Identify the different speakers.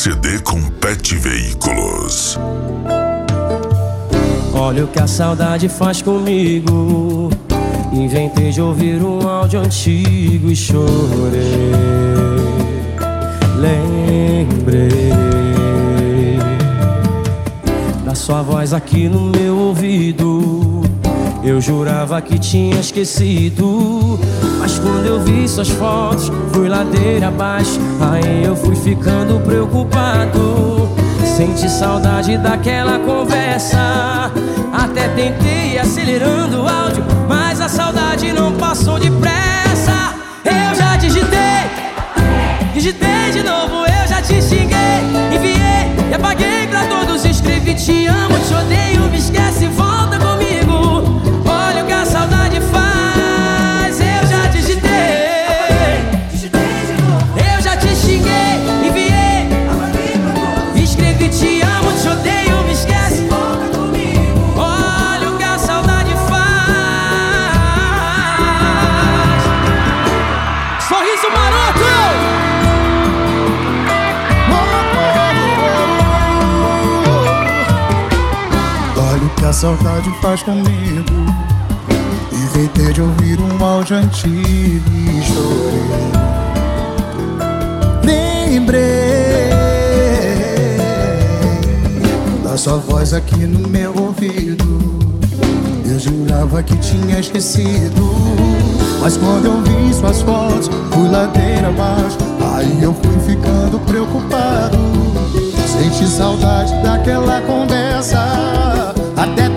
Speaker 1: CD com Pet Veículos.
Speaker 2: Olha o que a saudade faz comigo. Inventei de ouvir um áudio antigo e chorei. Lembrei da sua voz aqui no meu ouvido. Eu jurava que tinha esquecido, mas quando eu vi suas fotos, fui ladeira abaixo. Aí eu fui ficando preocupado. Senti saudade daquela conversa. Até tentei ir acelerando o áudio, mas a saudade não passou depressa. Eu já digitei de novo, eu já te xinguei, enviei e apaguei pra todos. Escrevi te amo, te odeio, me esquece, volta comigo. Olha o que a saudade faz. Eu já digitei de novo, eu já te xinguei, enviei, apaguei pra todos. Escrevi te amo, te odeio, me esquece, volta comigo. Olha o que a saudade faz. Sorriso maroto.
Speaker 3: Olha o que a saudade faz comigo. Inventei de ouvir um áudio antigo e chorei. Lembrei da sua voz aqui no meu ouvido. Eu jurava que tinha esquecido, mas quando eu vi suas fotos, fui ladeira abaixo. Aí eu fui ficando preocupado. Senti saudade daquela conversa. Até